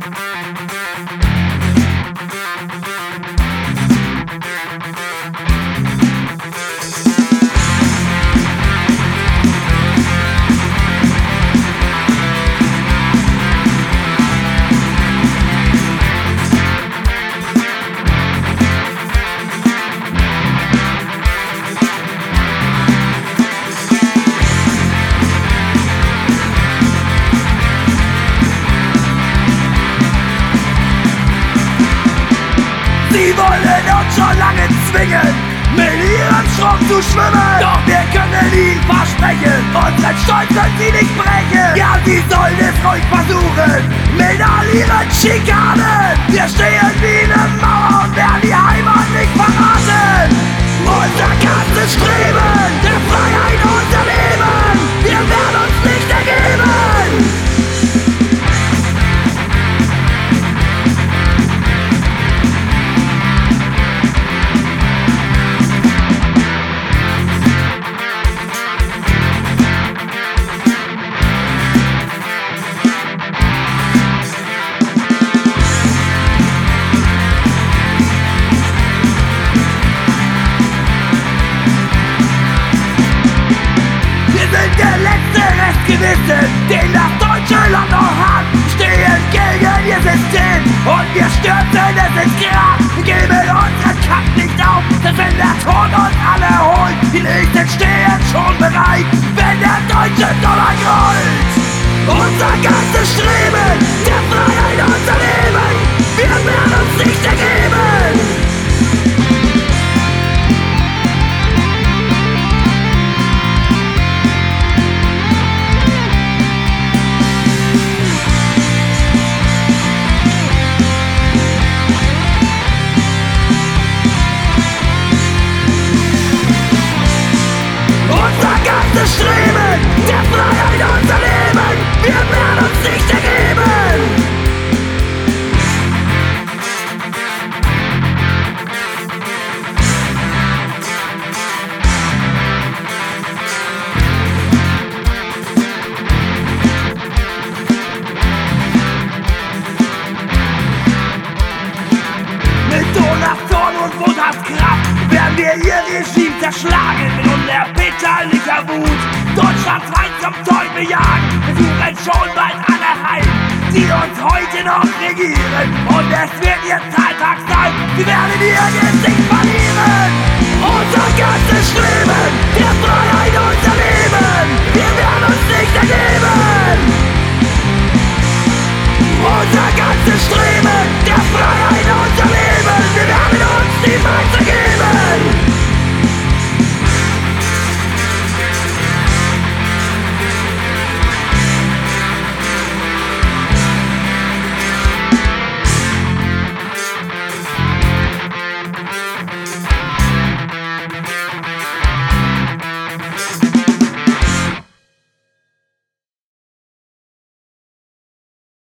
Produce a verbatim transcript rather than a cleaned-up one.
Sie wollen uns schon lange zwingen, mit ihrem Strom zu schwimmen. Doch wir können ihnen versprechen, unseren Stolz können sie nicht brechen. Ja, sie sollen es ruhig versuchen, mit all ihren Schikanen. Wir stehen wie eine Mauer und werden die Heimat nicht verraten. Unser ganzes Streben, der Freiheit unser Leben, wir werden uns nicht ergeben. Der letzte Restgewissen, den das deutsche Land noch hat, stehen gegen ihr System und wir stürzen es ins Grab. Wir geben unseren Kampf nicht auf, denn wenn der Tod uns alle holt, die Nächsten stehen schon bereit, wenn der deutsche Dollar grollt. Unser ganzes Streben, der Freiheit unser Leben, wir werden uns nicht ergeben. Streben, der Freiheit unser Leben, wir werden uns nicht ergeben. Mit Donnersorn und Wunderskraft werden wir ihr Regime zerschlagen mit unerbittlicher Wut. Deutschlandweit zum Teufel jagen, wir suchen schon bald alle heim, die uns heute noch regieren. Und es wird ihr Zahltag sein, sie werden ihr Gesicht verlieren. Unser ganzes Streben, der Freiheit unser Leben, wir werden uns nicht ergeben.